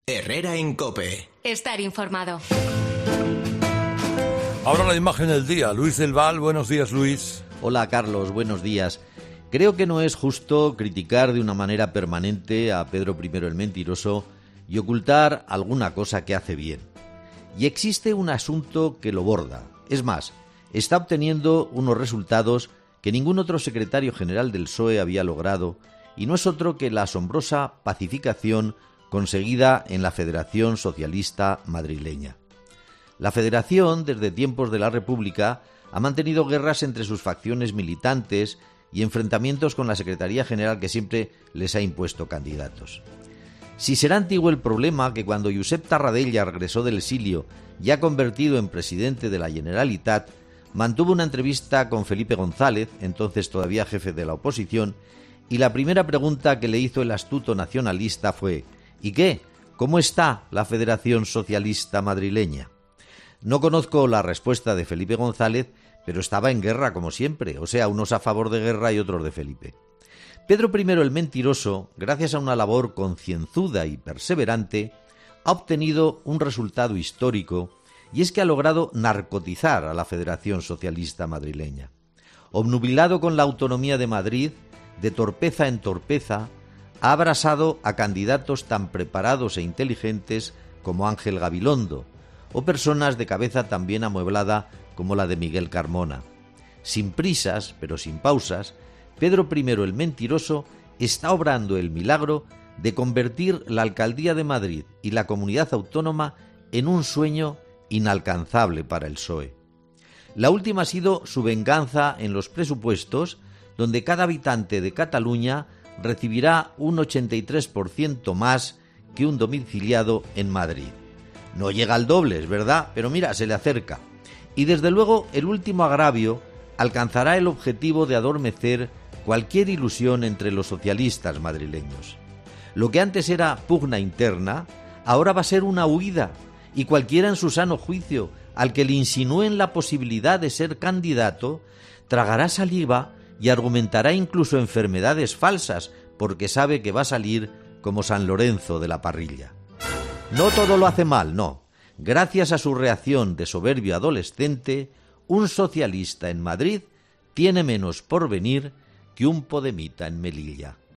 Herrera en COPE. Estar informado. Ahora la imagen del día. Luis del Val, buenos días, Luis. Hola, Carlos, buenos días. Creo que no es justo criticar de una manera permanente a Pedro I el Mentiroso y ocultar alguna cosa que hace bien. Y existe un asunto que lo borda. Es más, está obteniendo unos resultados que ningún otro secretario general del PSOE había logrado, y no es otro que la asombrosa pacificación conseguida en la Federación Socialista Madrileña. La Federación, desde tiempos de la República, ha mantenido guerras entre sus facciones militantes y enfrentamientos con la Secretaría General que siempre les ha impuesto candidatos. Si será antiguo el problema que cuando Josep Tarradella regresó del exilio, ya convertido en presidente de la Generalitat, mantuvo una entrevista con Felipe González, entonces todavía jefe de la oposición, y la primera pregunta que le hizo el astuto nacionalista fue: ¿y qué? ¿Cómo está la Federación Socialista Madrileña? No conozco la respuesta de Felipe González, pero estaba en guerra como siempre, o sea, unos a favor de Guerra y otros de Felipe. Pedro I el Mentiroso, gracias a una labor concienzuda y perseverante, ha obtenido un resultado histórico, y es que ha logrado narcotizar a la Federación Socialista Madrileña. Obnubilado con la autonomía de Madrid, de torpeza en torpeza, ha abrasado a candidatos tan preparados e inteligentes como Ángel Gabilondo, o personas de cabeza tan bien amueblada como la de Miguel Carmona. Sin prisas, pero sin pausas, Pedro I el Mentiroso está obrando el milagro de convertir la Alcaldía de Madrid y la Comunidad Autónoma en un sueño inalcanzable para el PSOE. La última ha sido su venganza en los presupuestos, donde cada habitante de Cataluña recibirá un 83% más que un domiciliado en Madrid. No llega al doble, es verdad, pero mira, se le acerca. Y desde luego el último agravio alcanzará el objetivo de adormecer cualquier ilusión entre los socialistas madrileños. Lo que antes era pugna interna, ahora va a ser una huida, y cualquiera en su sano juicio al que le insinúen la posibilidad de ser candidato tragará saliva y argumentará incluso enfermedades falsas, porque sabe que va a salir como San Lorenzo de la parrilla. No todo lo hace mal, no. Gracias a su reacción de soberbio adolescente, un socialista en Madrid tiene menos porvenir que un podemita en Melilla.